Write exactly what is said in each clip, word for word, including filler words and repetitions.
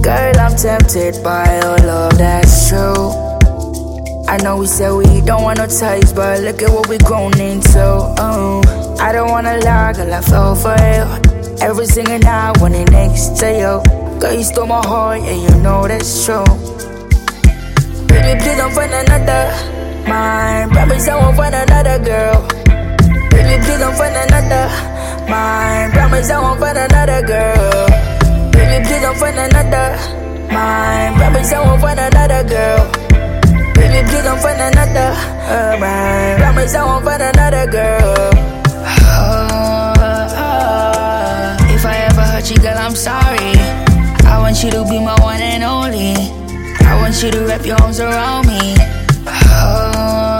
Girl, I'm tempted by your love, that's true. I know we said we don't want no ties, but look at what we grown into. Oh, I don't wanna lie, girl, I fell for you. Every single night when it next to you. Girl, you stole my heart, yeah, you know that's true. Baby, please don't find another mine. Promise I won't find another girl. Baby, please don't find another mine. Promise I won't find another girl. Baby, please don't find another mine. Promise I won't find another girl. Baby, please don't find another uh, mine. Promise I won't find another girl. Oh, oh, if I ever hurt you, girl, I'm sorry. I want you to be my one and only. I want you to wrap your arms around me. Oh,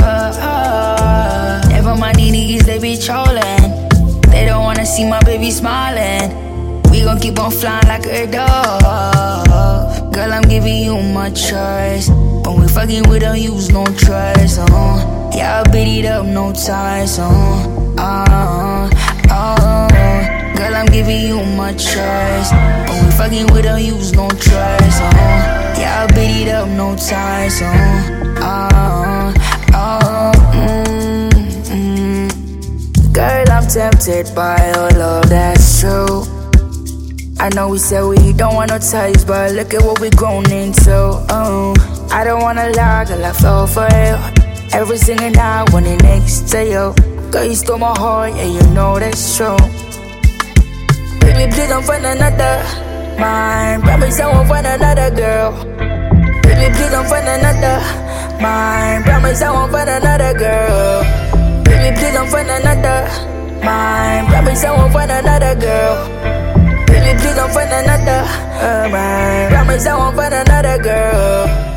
oh, never mind these niggas, they be trolling. They don't wanna see my baby smiling. We gon' keep on flying like a dove. Girl, I'm giving you my trust. When we fucking, we don't use no trust. Uh. Yeah, I beat it up, no ties. Uh. Uh, uh. Girl, I'm giving you my trust. When we fucking, we don't use no trust. Uh. Yeah, I beat it up, no ties. Uh. Uh, uh, mm, mm. Girl, I'm tempted by your love, that's true. I know we said we don't want no ties, but look at what we grown into. Oh, I don't wanna lie, girl, I fell for you. Every single night when it next to you. Girl, you stole my heart, yeah, you know that's true. Baby, please don't find another mine. Promise I won't find another girl. Baby, please don't find another mine. Promise I won't find another girl. Baby, please don't find another mine. Promise I won't find another girl. Baby, please don't find another uh, mine. Promise I won't find another girl.